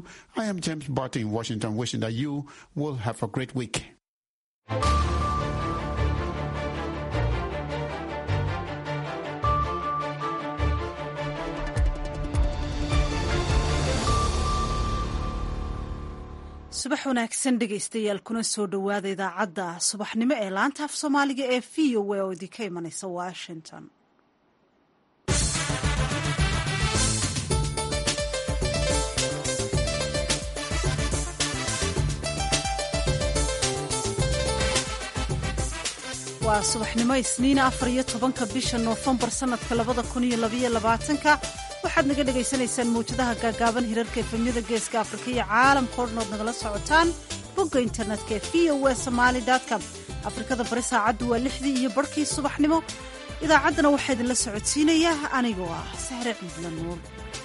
you. I am James Barton in Washington, wishing that you will have a great week. subax wanaagsan dhegaystayaal kuna soo dhowaada idaacadda subaxnimo ee laanta af soomaaliga ee v o a oo idinka imanaysa washington. waa subaxnimo isniina 14 bisha noofembar sanadka 2022 waxaad naga dhagaysanaysaan mawjadaha gaagaaban hirarka efemyada geeska afrika iyo caalamkao dhan ood nagala socotaan bogga internetka ee voa somali.com. afrikada bari saacaddu waa 6dii iyo barhkii subaxnimo. idaacaddana waxaa idinla socodsiinaya anigoo ah sahre ciidla nuur.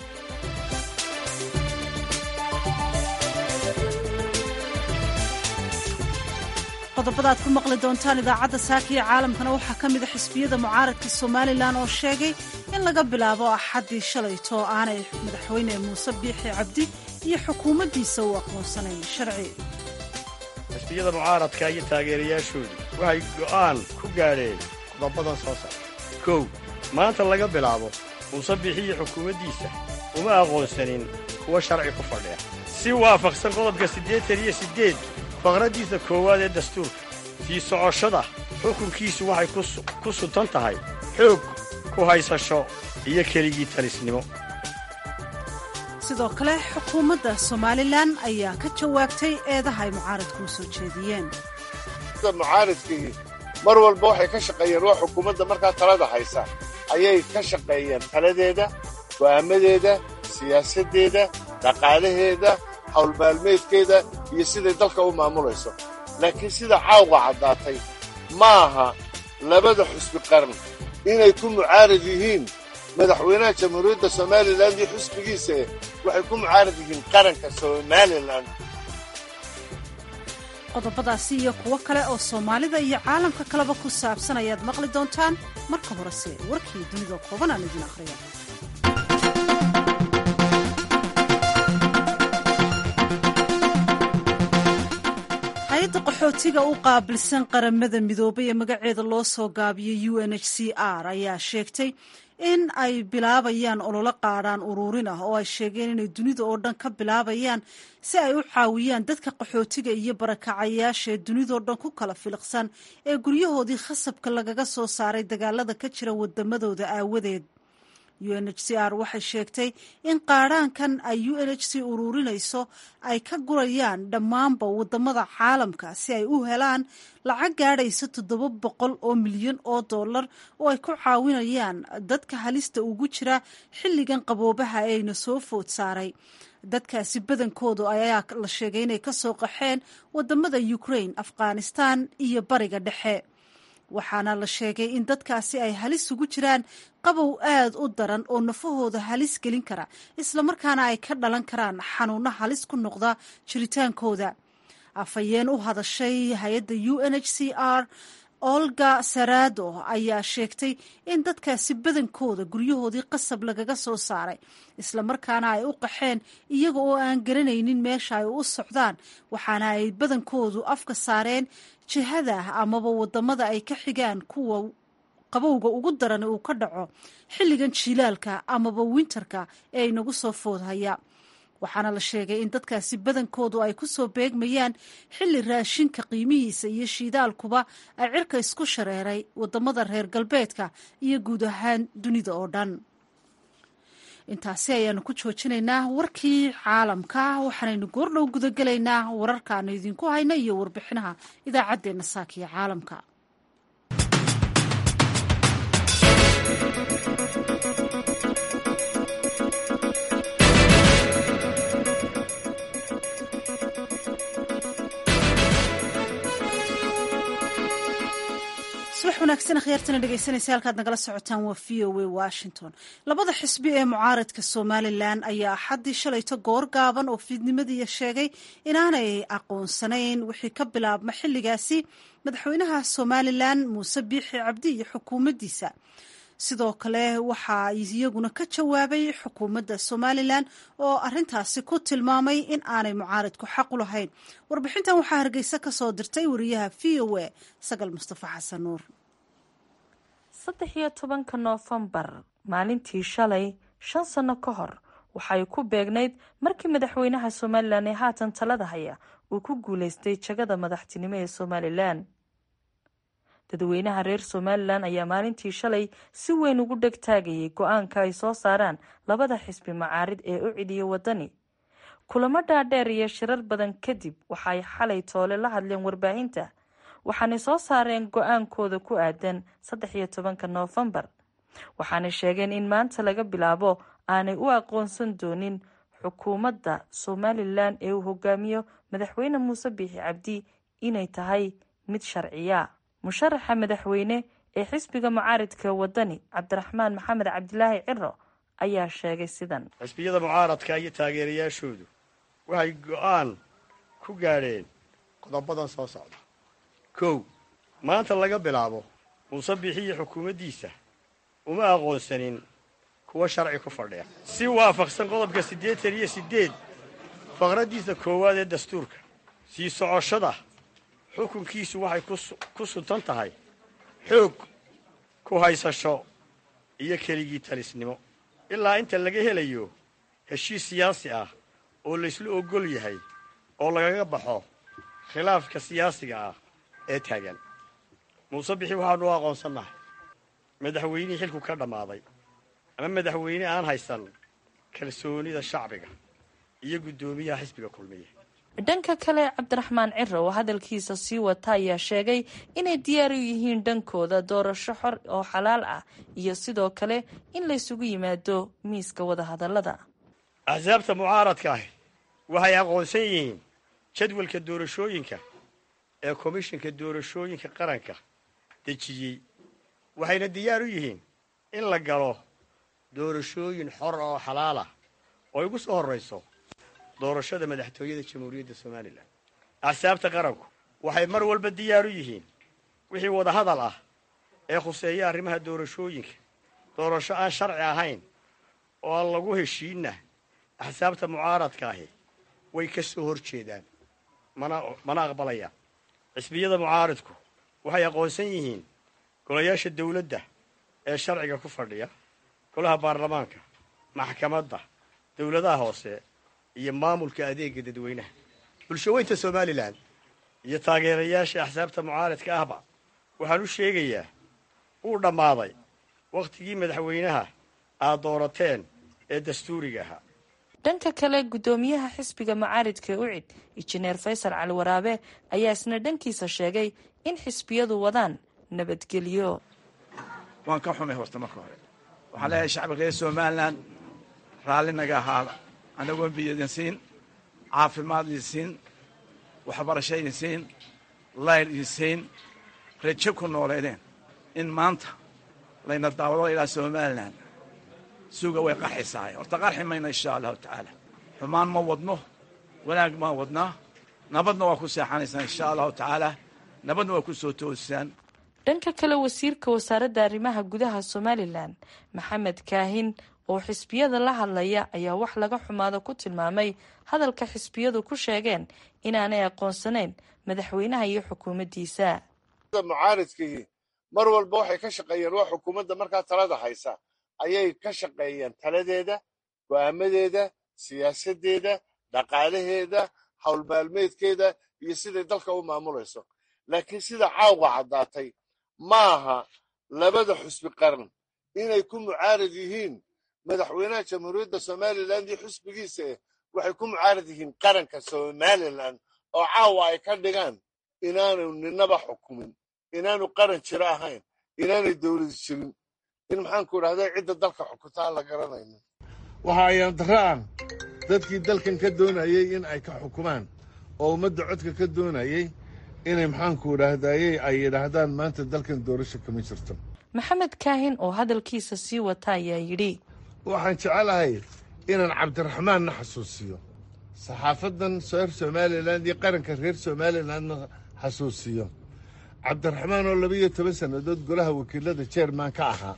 qodobada aad ku maqli doontaan idaacadda saaka iyo caalamkana waxaa ka mid a xisbiyada mucaaradka somalilan oo sheegay in laga bilaabo axaddii shalayto aanay madaxweyne muuse biixi cabdi iyo xukuumaddiisa u aqoonsanayn sharci. xisbiyada mucaaradka iyo taageerayaashoodu waxay go'aan ku gaadheen qodobadan soo socda. 1. maanta laga bilaabo muuse biixi iyo xukuumaddiisa uma aqoonsanin kuwa sharci ku fadhiya si waafaqsan qodobka 88 faqraddiisa koowaad ee dastuurka. sii socoshada xukunkiisu waxay ku suntan tahay xoog ku haysasho iyo keligii talisnimo. sidoo kale xukuumadda somalilan ayaa ka jawaabtay eedaha ay mucaaradku u soo jeediyeen. mucaaradkii mar walba waxay ka shaqeeyeen waa xukuumadda markaa talada haysa ayay ka shaqeeyeen taladeeda, go'aamadeeda, siyaasaddeeda, dhaqaalaheeda, hawlmaalmeedkeeda iyo siday dalka u maamulayso. laakiin sida caawga caddaatay ma aha labada xusbi qaran inay ku mucaarad yihiin madaxweynaha jamhuuriyadda somalilan iyo xusbigiisa waxay ku mucaarad yihiin qaranka somalilan. qodobadaasi iyo kuwo kale oo soomaalida iyo caalamka kaleba ku saabsan ayaad maqli doontaan. marka horese warkii dunida kooban aan idin akhriya. hay-adda qaxootiga u qaabilsan qaramada midoobay ee magaceeda loo soo gaabiyey UNHCR ayaa sheegtay in ay bilaabayaan ololo qaadhaan ururin ah oo ay sheegeen inay dunida oo dhan ka bilaabayaan si ay u caawiyaan dadka qaxootiga iyo barakacayaasha ee dunidao dhan ku kala filiqsan ee guryahoodii khasabka lagaga soo saaray dagaalada ka jira wadamadooda aawadeed. UNHCR waxay sheegtay in qaadhaankan ay UNHC ururinayso ay ka gurayaan dhammaanba wadamada caalamka si ay u helaan lacag gaadhaysa $700 milyan oo ay ku caawinayaan dadka halista ugu jira xilligan qaboobaha ayna soo food saaray. dadkaasi badankoodu ayaa la sheegay inay ka soo qaxeen wadamada Ukraine, Afghanistan iyo bariga dhexe. waxaana la sheegay in dadkaasi ay halis ugu jiraan qabow aad u daran oo nafahooda halis gelin kara islamarkaana ay ka dhalan karaan xanuuno halis ku noqda jiritaankooda. afhayeen u hadashay hay-adda UNHCR Olga Sarado ayaa sheegtay in dadkaasi badankooda guryahoodii qasab lagaga soo saaray islamarkaana ay u qaxeen iyaga oo aan garanaynin meesha ay u socdaan, waxaana ay badankoodu afka saareen jihada amaba wadamada ay ka xigaan kuwa qabowga ugu daran uu ka dhaco xilligan jilaalka amaba winterka ee inagu soo foodhaya. waxaana la sheegay in dadkaasi badankoodu ay ku soo beegmayaan xilli raashinka qiimihiisa iyo shiidaalkuba ay cirka isku shareeray wadamada reer galbeedka iyo guud ahaan dunida oo dhan. intaasi ayaanu ku joojinaynaa warkii caalamka. waxaanaynu goordhow gudagelaynaa wararkaanu idinku hayna iyo warbixinaha idaacaddeenna saakiya caalamka. subax wanaagsan akhyaartana dhegaysanaysa halkaad nagala socotaan waa v o a washington. labada xisbi ee mucaaradka somalilan ayaa axaddii shalayto goor gaaban oo fiidnimadiiya sheegay inaanay aqoonsanayn wixii ka bilaabma xilligaasi madaxweynaha somalilan muuse biixi cabdi iyo xukuumaddiisa. sidoo kale waxaa iyaguna ka jawaabay xukuumadda somalilan oo arintaasi ku tilmaamay in aanay mucaaridku xaq u lahayn. warbixintan waxaa hargeysa ka soo dirtay wariyaha v o a sagal mustafa xasan nuur. 13 Noofembar maalintii shalay 5 sano ka hor waxay ku beegnayd markii madaxweynaha Somaliland ee haatan talada haya uu ku guuleystay jagada madaxtinimo ee Somaliland. dadweynaha reer Somaliland ayaa maalintii shalay si weyn ugu dhegtaagayay go'aanka ay soo saaraan labada xisbi macaarid ee u cidiya wadani. kulamo dhaadheer iyo shirar badan kadib waxay xalay toole la hadleen warbaahinta waxaanay soo saareen go'aankooda ku aadan 13 Noofembar. waxaanay sheegeen in maanta laga bilaabo aanay u aqoonsan doonin xukuumadda Somaliland ee uu hogaamiyo madaxweyne Muuse Biixi Cabdi inay tahay mid sharciya. musharaxa madaxweyne ee xisbiga mucaaradka wadani Cabdiraxmaan Maxamed Cabdilaahi Ciro ayaa sheegay sidan: xisbiyada mucaaradka iyo taageerayaashoodu waxay go'aan ku gaadheen qodobadan soo socda. 1. maanta laga bilaabo Muuse Biixi xukuumaddiisa uma aqoonsanin kuwa sharci ku fadhiya si waafaqsan qodobka 88 faqradiisa koowaad ee dastuurka. sii socoshada xukunkiisu waxay ku suntan tahay xoog ku haysasho iyo keligii talisnimo ilaa inta laga helayo heshiis siyaasi ah oo la isla ogol yahay oo lagaga baxo khilaafka siyaasiga ah ee taagan. Muuse Biixi waxaanu aqoonsanahay madaxweynihii xilku ka dhamaaday ama madaxweyne aan haysan kalsoonida shacbiga iyo gudoomiyaha xisbiga kulmiye. dhanka kale Cabdiraxmaan Ciro oo hadalkiisa sii wata ayaa sheegay inay diyaar u yihiin dhankooda doorasho xor oo xalaal ah iyo sidoo kale in la isugu yimaado miiska wada hadallada. axsaabta mucaaradka ah waxay aqoonsan yihiin jadwalka doorashooyinka ee komishanka doorashooyinka qaranka dejiyay waxayna diyaar u yihiin in la galo doorashooyin xor oo xalaal ah oo ugu soo horeyso doorashada madaxtooyada Jamhuuriyadda Somaliland. axsaabta qaranku waxay mar walba diyaar u yihiin wixii wada hadal ah ee khuseeya arrimaha doorashooyinka doorasho aan sharci ahayn oo aan lagu heshiinna axsaabta mucaaradka ah way ka soo horjeedaan mana aqbalayaan. xisbiyada mucaaradku waxay aqoonsan yihiin golayaasha dawladda ee sharciga ku fadhiya golaha baarlamaanka maxkamadda dawladaha hoose iyo maamulka adeega dadweynaha. bulshooyinka Somaliland iyo taageerayaasha axsaabta mucaaradka ahba waxaan u sheegayaa uu dhamaaday waqtigii madaxweynaha aad doorateen ee dastuuriga ahaa. dhanka kale gudoomiyaha xisbiga mucaaradka UCID Injineer Faysal Cali Waraabe ayaa isna dhankiisa sheegay in xisbiyadu wadaan nabadgelyo. waan ka xumay horta marka hore waxaan leeyahay shacabka reer Somaliland raalli naga ahaada anagoon biyadin siin caafimaad siin waxbarasho siin layl siin rajo ku nooleedeen in maanta layna daawado ilaa Somaliland suuga way qaxaysaa horta qarxi mayna insha Allah taala xumaan ma wadno wanaag ma wadnaa nabadna waa ku seexanaysaa insha Allah taala nabadna waa ku soo toosaan. dhanka kale wasiirka wasaaradda arrimaha gudaha Somaliland Maxamed Kaahin oo xisbiyada la hadlaya ayaa wax laga xumaado ku tilmaamay hadalka xisbiyadu ku sheegeen inaanay aqoonsanayn madaxweynaha iyo xukuumaddiisa. mucaaradkii mar walba waxay ka shaqeeyeen waa xukuumadda markaa talada haysa ayay ka shaqeeyeen taladeeda go'aamadeeda siyaasadeeda dhaqaalaheeda howlmaalmeedkeeda iyo siday dalka u maamulayso. laakiin sida caawga caddaatay maaha labada xusbi qaran inay ku mucaarad yihiin madaxweynaha Jamhuuriyadda Somaliland iyo xisbigiisa waxay ku mucaarad yihiin qaranka Somaliland oo caawa ay ka dhigaan inaanu ninaba xukumin inaanu qaran jira ahayn inaanay dawlad jirin in maxaan ku idhahdaa cidda dalka xukuntaa la garanayno. waxa ayaan daraan dadkii dalkan ka doonayay in ay ka xukumaan oo ummadda codka ka doonayay inay maxaan ku idhahdaayay ay yidhaahdaan maanta dalkan doorasho kama jirto. Maxamed Kaahin oo hadalkiisa sii wata ayaa yidhi waxaan jecelahay inaan Cabdiraxmaanna xasuusiyo saxaafadan reer Somaliland iyo qaranka reer Somalilandna xasuusiyo Cabdiraxmaan oo 12 sanadood golaha wakiilada chairman ka ahaa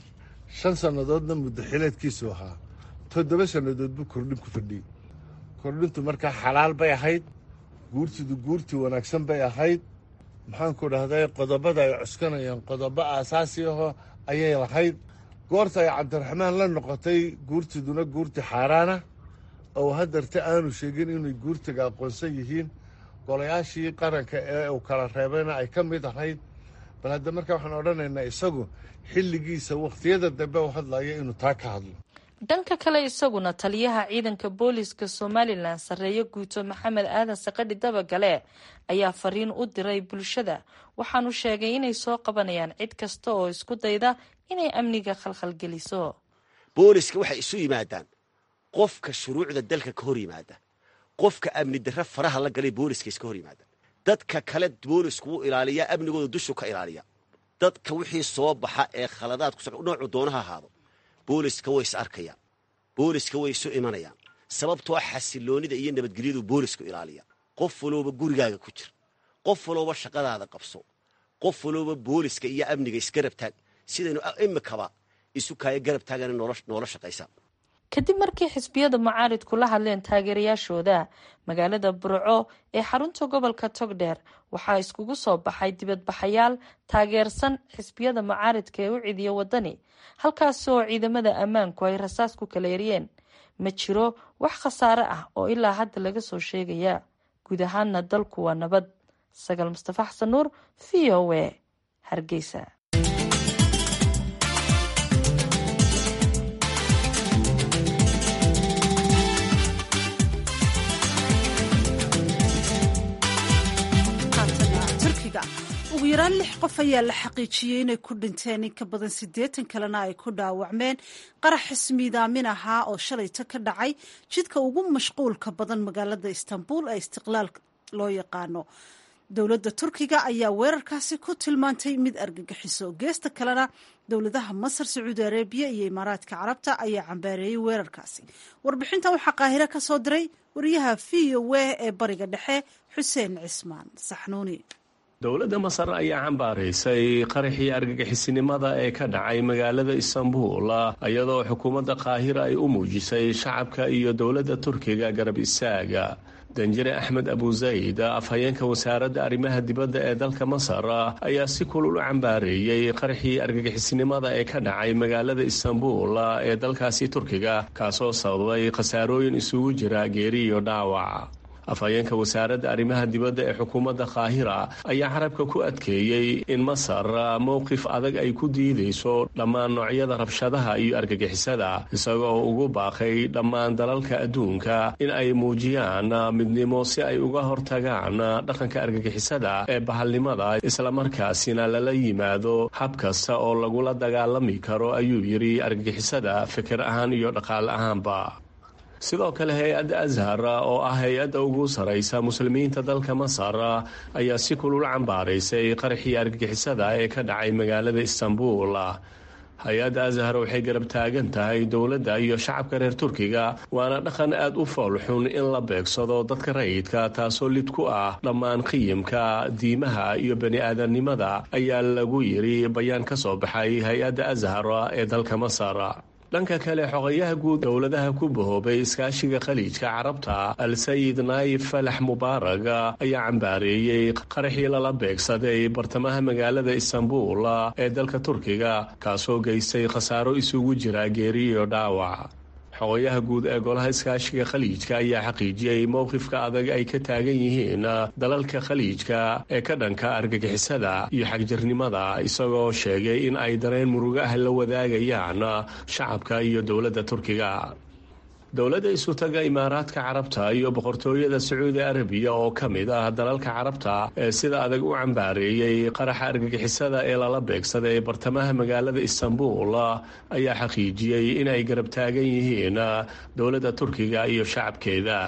5 sannadoodna muddo xileedkiisu ahaa 7 sannadood buu kordhin ku fadhiyey. kordhintu markaa xalaal bay ahayd, guurtidu guurti wanaagsan bay ahayd. maxaanku dhahday qodobada ay cuskanayaan qodobo aasaasi ahoo ayay lahayd. goorta ay cabdiraxmaan la noqotay guurtiduna guurti xaaraana oo hadarta aanu sheegin inay guurtiga aqoonsan yihiin, golayaashii qaranka ee uu kala reebayna ay ka mid ahayd. bal hadda markaa waxaan odhanaynaa isagu xilligiisa wakhtiyada dambe u hadlaya inuu taa ka hadlo. dhanka kale isaguna taliyaha ciidanka booliiska somalilan sarreeye guuto maxamed aadan saqadhi dabagale ayaa fariin u diray bulshada, waxaanu sheegay inay soo qabanayaan cid kasta oo isku dayda inay amniga khalkhalgeliso. booliska waxay isu yimaadaan qofka shuruucda dalka ka hor yimaada, qofka amni darre faraha la galay booliska iska hor yimaada. dadka kale boolisku wuu ilaaliyaa, amnigooda dushu ka ilaaliya. dadka wixii soo baxa ee khaladaad ku socda noocu doonaha ahaado, booliska way is arkayaan, booliska way isu imanayaan. sababtoo xasiloonida iyo nabadgelyadu boolisku ilaaliya. qof walooba gurigaaga ku jir, qof walooba shaqadaada qabso, qof walooba booliska iyo amniga isgarab taag, sidaynu imikaba isu kaaya garab taagana noola shaqaysa. kadib markii xisbiyada mucaaridku la hadleen taageerayaashooda magaalada burco ee xarunta gobolka togdheer, waxaa iskugu soo baxay dibadbaxayaal taageersan xisbiyada mucaaridka ee u cidiya wadani, halkaasi oo ciidamada ammaanku ay rasaas ku kala eriyeen. ma jiro wax khasaare ah oo ilaa hadda laga soo sheegaya. guud ahaanna dalku waa nabad. Sagal Mustafa Xasan Nuur, VOA, Hargeysa. ugu yaraan 6 qof ayaa la xaqiijiyey inay ku dhinteen, in ka badan 80 kalena ay ku dhaawacmeen qarax ismiidaamin ahaa oo shalayta ka dhacay jidka ugu mashquulka badan magaalada Istanbul ee Istiqlaal loo yaqaano. dowladda Turkiga ayaa weerarkaasi ku tilmaantay mid argagixiso. geesta kalena dowladaha Masar, Sacuudi Arabiya iyo Imaaraadka Carabta ayaa cambaareeyay weerarkaasi. warbixintan waxaa Qaahire ka soo diray wariyaha VOA ee Bariga Dhexe Xuseen Cismaan Saxnuuni. dowladda Masar ayaa cambaaraysay qaraxii argagixisinimada ee ka dhacay magaalada Istanbul, iyadoo xukuumadda Qaahira ay u muujisay shacabka iyo dowladda Turkiga garab istaaga. danjire Axmed Abu Zayd, afhayeenka wasaaradda arrimaha dibadda ee dalka Masar, ayaa si kulul u cambaareeyay qaraxii argagixisinimada ee ka dhacay magaalada Istanbul ee dalkaasi Turkiga, kaasoo sababay khasaarooyin isugu jira geeri iyo dhaawac. afhayeenka wasaaradda arrimaha dibadda ee xukuumadda Qaahira ayaa carabka ku adkeeyey in Masar mowqif adag ay ku diidayso dhammaan noocyada rabshadaha iyo argagixisada, isagoo ugu baaqay dhammaan dalalka adduunka in ay muujiyaan midnimo si ay uga hortagaan dhaqanka argagixisada ee bahalnimada, islamarkaasina lala yimaado hab kasta oo lagula dagaalami karo, ayuu yidhi, argagixisada fikir ahaan iyo dhaqaale ahaanba. sidoo kale hay-adda Azhar oo ah hay-adda ugu saraysa muslimiinta dalka Masar ayaa si kulul cambaaraysay qaraxii argagixisada ee ka dhacay magaalada Istanbul. hay-adda Azhar waxay garab taagan tahay dowladda iyo shacabka reer Turkiga, waana dhaqan aad u foolxun in la beegsado dadka rayidka, taasoo lid ku ah dhammaan qiyamka, diimaha iyo bani-aadamnimada, ayaa lagu yidhi bayaan ka soo baxay hay-adda Azhar ee dalka Masar. dhanka kale xogayaha guud dowladaha ku bahoobay iskaashiga khaliijka carabta al-sayid naayif falax mubaarag ayaa cambaareeyey qaraxii lala beegsaday bartamaha magaalada Istanbul ee dalka Turkiga, kaasoo geystay khasaaro isugu jira geeri iyo dhaawac. xogayaha guud ee golaha iskaashiga khaliijka ayaa xaqiijiyey mowqifka adag ay ka taagan yihiin dalalka khaliijka ee ka dhanka argagixisada iyo xagjirnimada, isagoo sheegay in ay dareen murugo ah la wadaagayaan shacabka iyo dowladda Turkiga. dowladda isutaga Imaaraadka Carabta iyo boqortooyada Sacuudi Arabiya oo ka mid ah dalalka Carabta ee sida adag u cambaareeyay qaraxa argagixisada ee lala beegsaday bartamaha magaalada Istanbul ayaa xaqiijiyey in ay garab taagan yihiin dowladda Turkiga iyo shacabkeeda.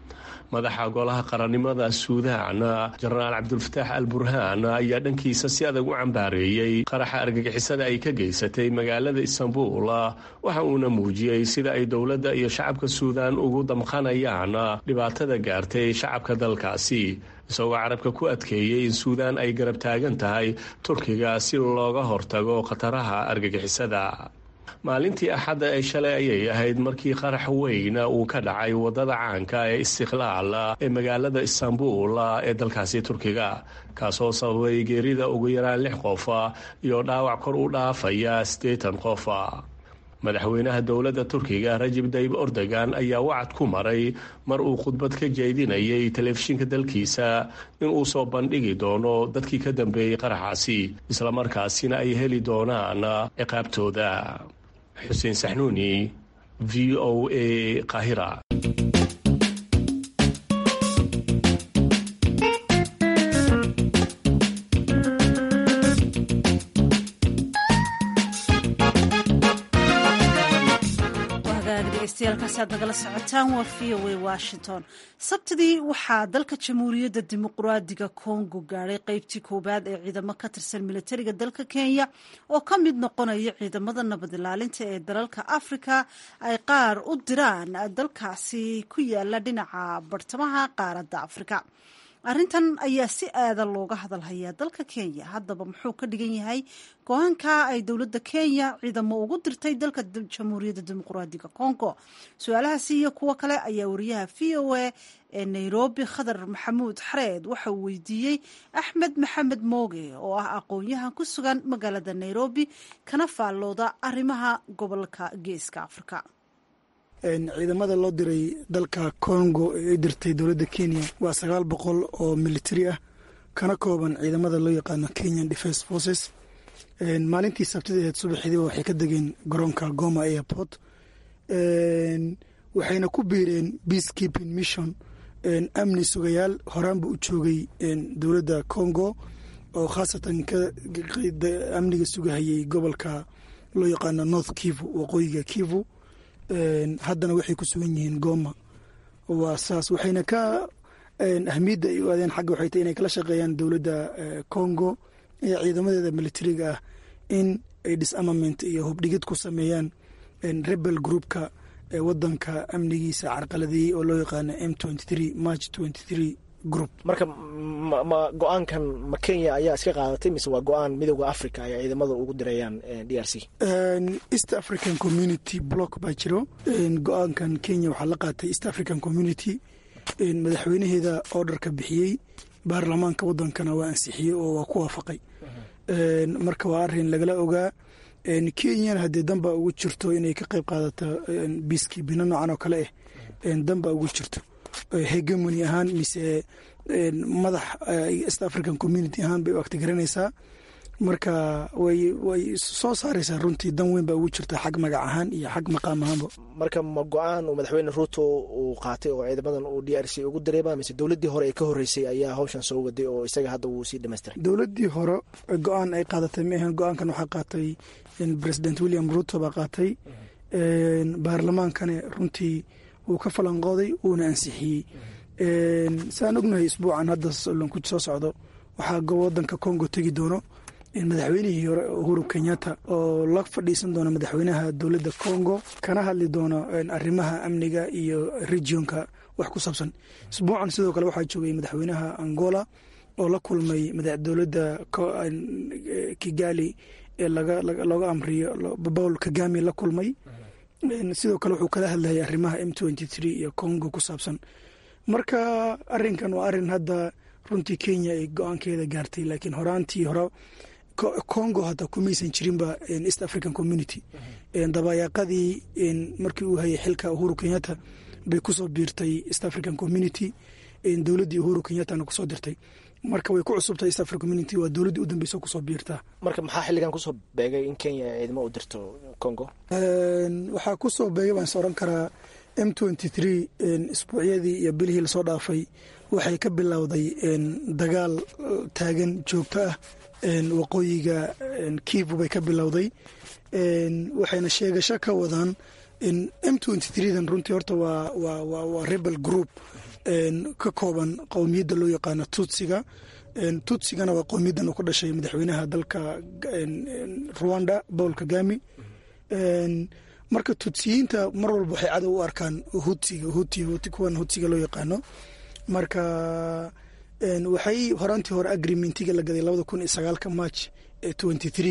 madaxa golaha qarannimada Suudaan, jenaraal Cabdulfataax al-Burhaan, ayaa dhankiisa si adag u cambaareeyey qaraxa argagixisada ay ka geysatay magaalada Istanbul, waxa uuna muujiyey sida ay dowladda iyo shacabka Suudaan ugu damqanayaan dhibaatada gaartay shacabka dalkaasi, isagoo carabka ku adkeeyey in Suudaan ay garab taagan tahay Turkiga si looga hortago khataraha argagixisada. maalintii axadda ee shalay ayay ahayd markii qarax weyna uu ka dhacay wadada caanka ee istiqlaal ee magaalada istanbul ee dalkaasi turkiga kaasoo sababay geerida ugu yaraan 6 qof iyo dhaawac kor u dhaafaya 80 qof. madaxweynaha dowladda turkiga Rajab Tayyip Erdogan ayaa wacad ku maray mar uu khudbad ka jeedinayay telefishinka dalkiisa in uu soo bandhigi doono dadkii ka dambeeyay qaraxaasi isla markaasina ay heli doonaan ciqaabtooda. Xuseen Saxnuuni, VOA Qaahira. ad nagala socotaan waa VOA Washington. Sabtidii waxaa dalka Jamhuuriyadda Dimuqraadiga Kongo gaadhay qaybtii koobaad ee ciidamo ka tirsan militariga dalka Kenya oo ka mid noqonaya ciidamada nabad ilaalinta ee dalalka Afrika ay qaar u diraan dalkaasi ku yaala dhinaca bartamaha qaaradda Afrika. arrintan ayaa si aadan looga hadalhayaa dalka Kenya. haddaba muxuu ka dhigan yahay go-aanka ay dowladda Kenya ciidamo ugu dirtay dalka Jamhuuriyadda Dimuqraadiga Kongo? su-aalahaasi iyo kuwo kale ayaa wariyaha VOA ee Nairobi Khadar Maxamuud Xareed waxa uu weydiiyey Axmed Maxamed Mooge oo ah aqoon-yahan ku sugan magaalada Nairobi kana faallooda arrimaha gobolka Geeska Afrika. ciidamada loo diray dalka Congo ee dirtay dowladda Kenya waa 900 oo military ah kana kooban ciidamada loo yaqaan Kenyan Defence Forces. maalintii Sabtida subaxdii waxay ka degeen garoonka Goma Airport waxayna ku biireen peacekeeping mission amni sugayaal horaanba u joogay dowladda Congo oo khaasatan ka amniga sugahayay gobolka loo yaqaan North Kivu waqooyiga Kivu. haddana waxay ku sugan yihiin Goma. waa saas waxayna ka ahmiyadda ay u aadeen xagga waxay tahay inay kala shaqeeyaan dowladda Congo iyo ciidamadeeda militariga ah in ay disarmament iyo hubdhigid ku sameeyaan rebel groupka wadanka amnigiisa carqaladeeyay oo loo yaqaano M23 March 23 group. marka go-aankan ma Kenya ayaa iska qaadatay mise waa go-aan midowga Africa ay ciidamada ugu dirayaan DRC? East African Community block baa jiro. go-aankan Kenya waxaa la qaatay East African Community. madaxweynaheeda orderka bixiyey baarlamaanka wadankana waa ansixiyey oo waa ku waafaqay. marka waa arrin lagala ogaa. Kenyana haddii danba ugu jirto inay ka qayb qaadato peacekeeping noocan oo kale danba ugu jirto hegemony ahaan mise madax East African Community ahaan bay u agtigaranaysaa. marka way soo saaraysaa runtii dan weyn baa ugu jirta xag magac ahaan iyo xag maqaam ahaanba. marka ma go-aan uu madaxweyne Ruto uu qaatay oo ciidamadan uu DRC ugu direeba mise dowladdii hore ee ka horeysay ayaa hawshan soo waday oo isaga hadda uu sii dhameystiray? dowladdii hore go-aan ay qaadatay ma ahan. go-aankan waxaa qaatay President William Ruto baa qaatay. baarlamaankana runtii wuu ka falanqooday uuna ansixiyey. saan ognahay isbuucan hadda ku soo socdo waxaa wadanka Congo tegi doono madaxweynihii hore Uhuru Kenyatta oo la fadhiisan doona madaxweynaha dowladda Congo kana hadli doono arrimaha amniga iyo regionka wax ku saabsan. isbuucan sidoo kale waxaa joogay madaxweynaha Angola oo la kulmay dowladda Kigali ee looga amriyo Paul Kagame la kulmay. sidoo kale wuxuu kala hadlayay arrimaha M23 iyo Congo ku saabsan. marka arrinkan waa arrin hadda runtii Kenya ay go-aankeeda gaartay laakiin horaantii hore Congo hadda kumaysan jirinba East African Community. dabayaaqadii markii uu hayay xilka Uhuru Kenyatta bay kusoo biirtay East African Community. dowladdii Uhuru Kenyattana kusoo dirtay. marka way ku cusubtay East African Community waa dowladdii u dambeysay kusoo biirtaa. marka maxaa xilligan kusoo beegay in Kenya ciidamo u dirto Congo? waxaa kusoo beegay baan sooran karaa M23 isbuucyadii iyo bilihii lasoo dhaafay waxay ka bilowday dagaal taagan joogto ah waqooyiga Kivu bay ka bilowday. waxayna sheegasho ka wadaan M23dan runtii horta waa rebel group ka kooban qowmiyadda loo yaqaano Tutsiga. Tutsigana waa qowmiyaddan uu ku dhashay madaxweynaha dalka Rwanda Paul Kagame. marka Tutsiyiinta mar walba waxay cadow u arkaan kuwan Hutsiga loo yaqaano. marka waxay horaantii hore agreementiga la gaday 2009 March 23ga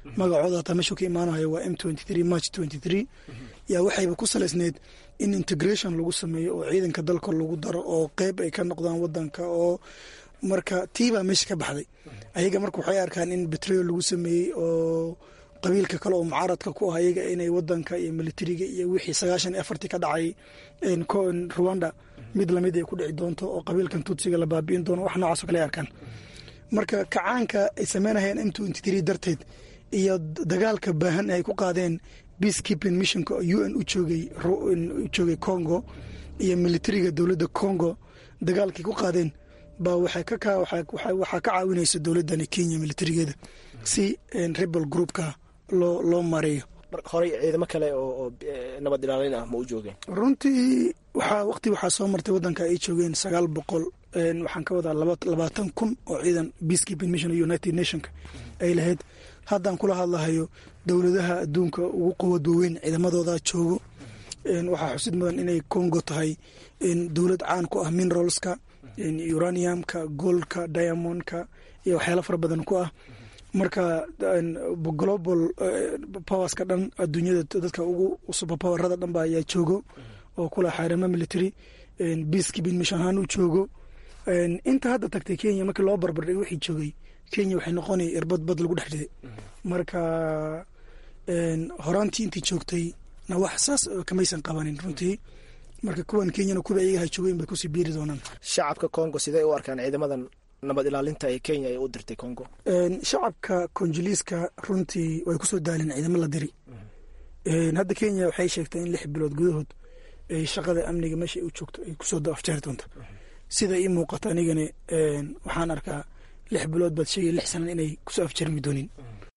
magacooda hataa meeshuu ka imaanayo waa M23 March 23 yaa waxayba ku salaysneed in integration lagu sameeyo oo ciidanka dalka lagu daro oo qeyb ay ka noqdaan wadanka oo marka tiibaa meesha ka baxday ayaga marka waxay arkaan in betrayal lagu sameeyey oo qabiilka kale oo mucaaradka ku ah ayaga inay wadanka iyo militariga iyo wixii 94 ka dhacay Rwanda mid lamid ay ku dhici doonto oo qabiilkan Tutsiga la baabi'in doono wax noocaas oo kale arkaan marka kacaanka ay sameynayaan M23 darteed iyo dagaalka baahan ay ku qaadeen peacekeeping missionka UN u joogay Congo iyo militariga dowladda Congo dagaalkii ku qaadeen ba waxaa ka caawinaysa dowladdan Kenya militarigeeda si rebel groupka loo mareeyo horey ciidamo kale oo nabad ilaalin ah ma u joogeen runtii waxaa soo martay wadanka ay joogeen 900 waxaan ka wadaa 20,000 oo ciidan peacekeeping mission United Nationka ay lahayd haddaan kula hadlahayo dowladaha adduunka ugu quwad weyn ciidamadooda joogo waxaa xusid mudan inay Congo tahay dowlad caan ku ah mineralska uraniumka goldka diamondka iyo waxyaalo fara badan ku ah marka global powers ka dhan adduunyada dadka ugu superpowerada dhan baa ayaa joogo oo kula xaarimo military peacekeeping mission ahaan u joogo inta hadda tagtay Kenya markii loo barbardhigay wixii joogay Kenya waxay noqonay irbad bad lagu dhex riday marka horaantii intii joogtay na wax saas kamaysan qabanin runtii marka kuwan Kenyana kuwa iyaga joogeen bay ku sii biiri doonaan shacabka Congo sidee u arkaan ciidamadan nabad ilaalinta ee Kenya ay u dirtay Congo shacabka Congolese-ka runtii way ku soo daaleen ciidamo la diri hadda Kenya waxay sheegtay in 6 bilood gudahood ay shaqada amniga meesha u joogto ay ku soo afjaari doonto sida ii muuqata anigana waxaan arkaa 6 bilood baad sheegay 6 sano inay ku soo afjarmi doonin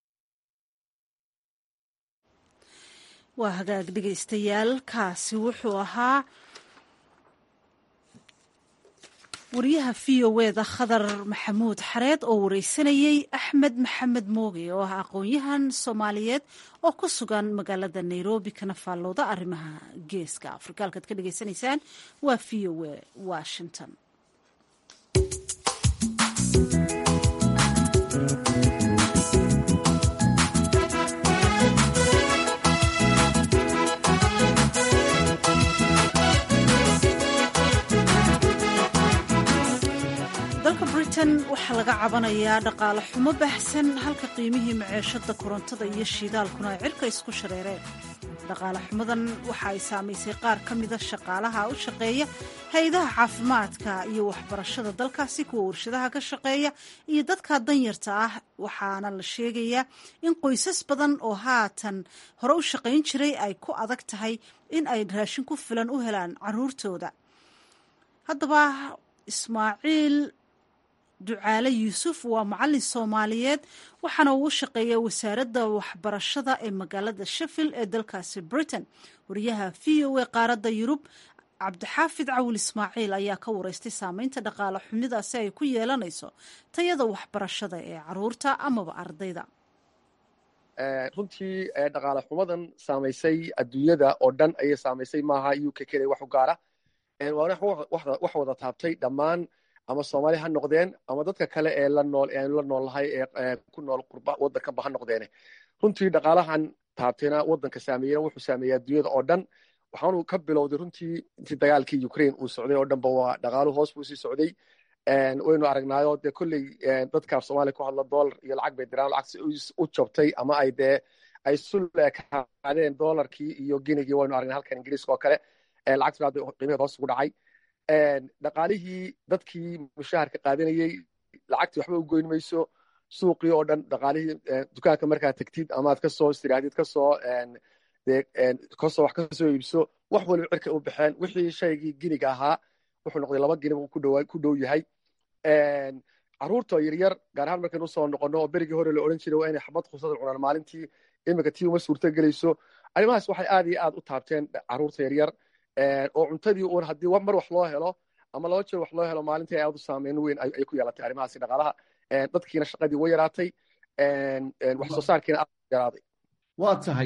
waa hagaag dhegaystayaal kaasi wuxuu ahaa wariyaha VOAda Khadar Maxamuud Xareed oo wareysanayay Axmed Maxamed Mooge oo ah aqoon-yahan Soomaaliyeed oo ku sugan magaalada Nairobi kana faallooda arrimaha geeska Afrika halkaad ka dhageysanaysaan waa VOA Washington. waxaa laga cabanayaa dhaqaale xumo baxsan halka qiimihii maciishada korontada iyo shidaalkuna ay cirka isku shareereen dhaqaale xumadan waxa ay saamaysay qaar ka mida shaqaalaha u shaqeeya hay-adaha caafimaadka iyo waxbarashada dalkaasi kuwa warshadaha ka shaqeeya iyo dadka danyarta ah waxaana la sheegayaa in qoysas badan oo haatan hore u shaqayn jiray ay ku adag tahay in ay raashin ku filan u helaan caruurtooda haddaba Ismaaciil Ducaale Yuusuf waa macallin Soomaaliyeed waxaana uu shaqeeyaa wasaaradda waxbarashada ee magaalada Sheffield ee dalkaasi Britain wariyaha VOA qaaradda Yurub Cabdixaafid Cawil Ismaaciil ayaa ka wareystay saameynta dhaqaale xumidaasi ay ku yeelanayso tayada waxbarashada ee caruurta amaba ardayda runtii dhaqaale xumadan saamaysay adduunyada oo dhan ayay saamaysay maaha UK kale wax u gaara wax wada taabtay dhammaan ama Soomaali ha noqdeen ama dadka kale ee la noolahay ee ku nool qurba wadanka ba ha noqdeen runtii dhaqaalahan taabtayna wadanka saameeyay wuxuu saameeyay adduunyada oo dhan waxaanu ka bilowday runtii intii dagaalkii Ukraine uu socday oo dhanba waa dhaqaalu hoos buu sii socday waynu aragnaayo de kulley dadka Soomaali ku hadla dollar iyo lacag bay diraan lacag u jabtay ama ay sulleekadeen dollarkii iyo ginigii waynu aragnaa halkan Ingiriiska oo kale lacagtu qiimaheeda hoos ugu dhacay dhaqaalihii dadkii mushaharka qaadanayay lacagtii waxba u goyn mayso suuqii oo dhan dhaqaalihii dukaanka markaad tagtid amaad kasoo istiraadid kasoo wax kasoo iibso wax waliba cirka u baxeen wixii shaygii giniga ahaa wuxuu noqday 2 gini ku dhow yahay caruurta yaryar gaar ahaan markaynu soo noqono oo berigii hore la odhan jiray waa inay xabad khusada cunaan maalintii iminka tii uma suurto gelayso arrimahaas waxay aad iyo aad u taabteen caruurta yaryar oo cuntadii uun haddii mar wax loo helo ama 2 jeer wax loo helo maalintii ay aad u saameyn weyn ay ku yeelatay arrimahaasi dhaqaalaha dadkiina shaqadii way yaraatay wax soo saarkiina aad yaraaday waa tahay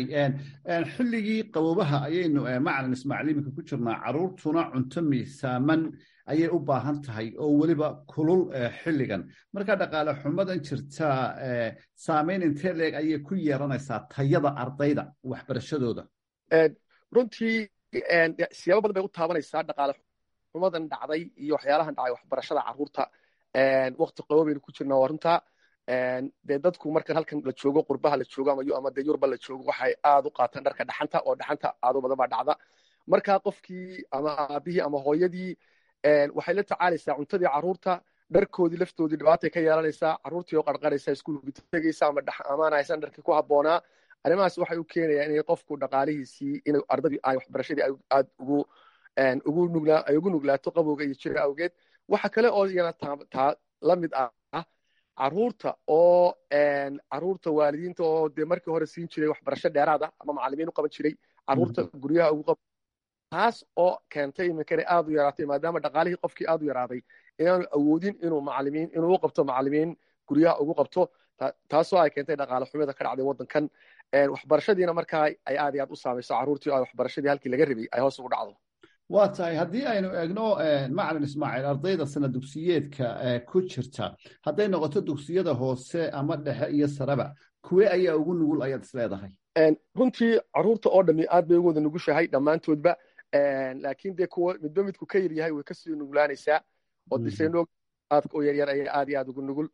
xilligii qaboobaha ayaynu macalin Ismaaciil iminka ku jirnaa caruurtuna cunto miisaaman ayay u baahan tahay oo weliba kulul xilligan marka dhaqaale xumadan jirta saameyn intee leeg ayay ku yeelanaysaa tayada ardayda waxbarashadooda runtii siyaabo badan bay u taabanaysaa dhaqaale xumadan dhacday iyo waxyaalahan dhacay waxbarashada carruurta waqti qabow baynu ku jirnaa waa runtaa dee dadku markan halkan la joogo qurbaha la joogo ama dee yurba la joogo waxay aad u qaataan dharka dhaxanta oo dhaxanta aad u badan baa dhacda markaa qofkii ama aabihii ama hooyadii waxay la tacaalaysaa cuntadii carruurta dharkoodii laftoodii dhibaatay ka yeelanaysaa carruurtii oo qarqaraysa iskuulka tegaysa amaan haysan dharkii ku habboonaa arrimahaas waxay u keenayaan inay qofku dhaqaalihiisii in ardadii ay waxbarashadii aad ugu nuglaato qabowga iyo jira awgeed waxa kale oo iyana taa la mid ah carruurta oo carruurta waalidiinta oo dee markii hore siin jiray waxbarasho dheeraada ama macallimiin u qaban jiray carruurta guryaha ugu qaban taas oo keentay iminkana aad u yaraatay maadaama dhaqaalihii qofkii aad u yaraaday inaanu awoodin inuu u qabto macallimiin guryaha ugu qabto taasoo ay keentay dhaqaale xumida ka dhacday waddankan waxbarashadiina markaa ay aad iyo aad u saamayso carruurtii oo ay waxbarashadii halkii laga rabay ay hoos ugu dhacdo waa tahay haddii aynu eegno macalin ismaaciil ardayda sana dugsiyeedka ku jirta hadday noqoto dugsiyada hoose ama dhexe iyo sareba kuwee ayaa ugu nugul ayaad isleedahay runtii carruurta oo dhami aad bay ugu wada nugushahay dhammaantoodba laakiin dee kuwa midba midku ka yaryahay way kasii nuglaanaysaa oo disaynoog aadka oo yaryar ayay aad iyo aad ugu nugul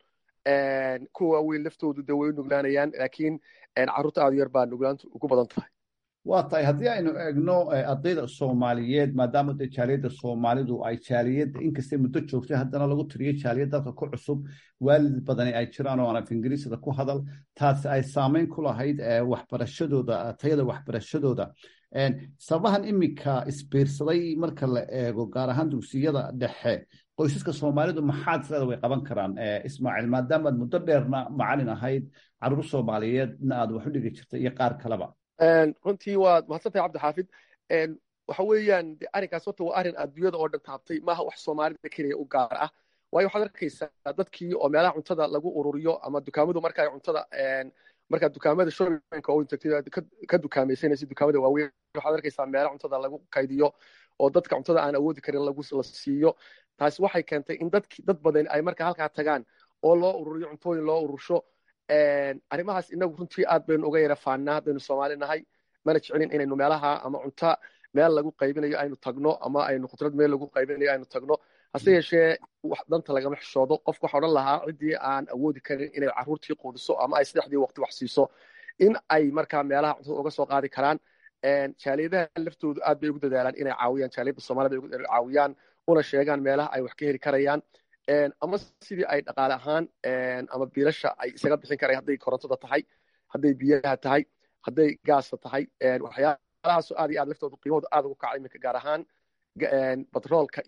kuwa waaweyn laftoodu dee way u nuglaanayaan laakiin carruurta aad u yar baa nuglaantu ugu badan tahay waa tahay haddii aynu eegno ardayda soomaaliyeed maadaama dee jaaliyadda soomaalidu ay jaaliyadda inkastay muddo joogtay haddana lagu tiriyo jaaliyad dalka ku cusub waalid badani ay jiraan oo aan af ingiriisida ku hadal taasi ay saameyn ku lahayd waxbarashadooda tayada waxbarashadooda sababahan iminka isbiirsaday marka la eego gaar ahaan dugsiyada dhexe qoysaska soomaalidu maxaad isleeda way qaban karaan ismaaciil maadaamaad muddo dheerna macalin ahayd carruur soomaaliyeedna aad wax u dhigi jirtay iyo qaar kaleba runtii waad mahadsantahay cabdixaafid waxa weeyaan de arrinkaas horta waa arrin adduunyada oo dhan taabtay maaha wax soomaalida keliya u gaar ah waayo waxaad arkaysaa dadkii oo meelaha cuntada lagu ururiyo ama dukaamadu marka ay cuntada markaa dukaamada shoppingka oo tagtay ka dukaamaysanaysa dukaamada waaweyn waxaad arkaysaa meelaha cuntada lagu kaydiyo oo dadka cuntada aan awoodi karin la siiyo taasi waxay keentay in dad badan ay markaa halkaa tagaan oo loo ururiyo cuntooyin loo urursho arrimahaas inagu runtii aad baynu uga yara faannaa haddaynu soomaali nahay mana jecelin inaynu meelaha ama cunta meel lagu qaybinayo aynu tagno ama aynu khudrad meel lagu qaybinayo aynu tagno hase yeeshee danta lagama xishoodo qofku waxa odhan lahaa ciddii aan awoodi karin inay carruurtii quudiso ama ay saddexdii waqti wax siiso in ay markaa meelaha cuntada uga soo qaadi karaan jaaliyadaha laftoodu aad bay ugu dadaalaan inay caawiyaan jaaliyadda soomaalida ay ugu caawiyaan una sheegaan meelaha ay wax ka heli karayaan ama sidii ay dhaqaale ahaan ama biilasha ay isaga bixin karaya hadday korontada tahay hadday biyaha tahay hadday gaasta tahay waxyaalahaasoo aad iyo aad laftooda qiimahooda aad ugu kacay iminka gaar ahaan batroolka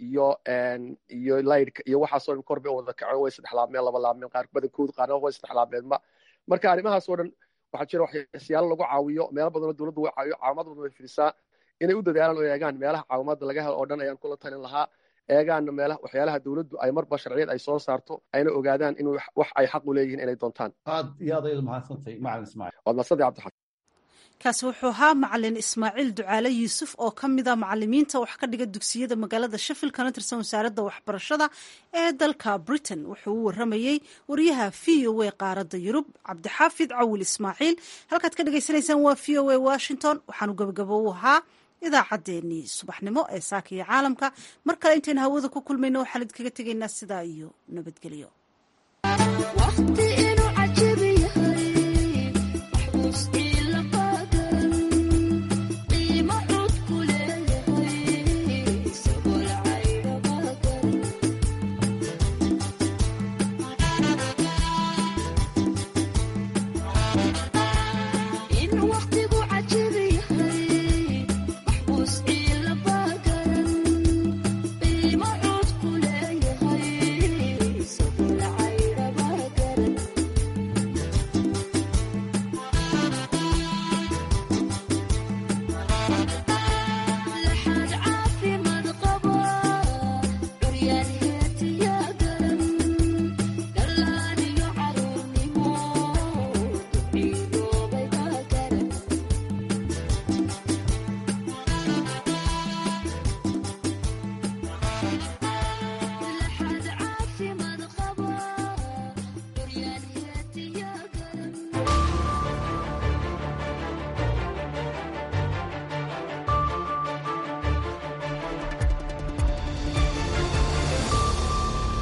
iyo laydhka iyo waxaasoo dhan kor bay wada kaceen way saddex laabmeen laba laabmeen qaar badankoodu qaarna way saddex laabmeenba marka arrimahaasoo dhan waxaa jira waxyaalo lagu caawiyo meelo badanoo dowladdu way caawiyo caawimad badan way fidisaa inay u dadaalaan oo eegaan meelaha caawimaadda laga helo oo dhan ayaan kula talin lahaa eegaana meelaha waxyaalaha dowladdu ay marba sharciyad ay soo saarto ayna ogaadaan in wax ay xaq u leeyihiin inay doontaan aad iyo aad ayadu mahadsantahay macalin ismaaciil waad mahadsantahay cabdixasan kaasi wuxuu ahaa macalin ismaaciil ducaale yuusuf oo ka mid a macalimiinta wax ka dhiga dugsiyada magaalada sheffield kana tirsan wasaaradda waxbarashada ee dalka britain wuxuu u waramayey wariyaha v o a qaaradda yurub cabdixaafid cawil ismaaciil halkaad ka dhagaysanaysaan waa v o a washington waxaanu gabagabo u ahaa idaacaddeenii subaxnimo ee saaka iyo caalamka mar kale intaynu hawada ku kulmayno waxaan idinkaga tegaynaa sidaa iyo nabadgelyo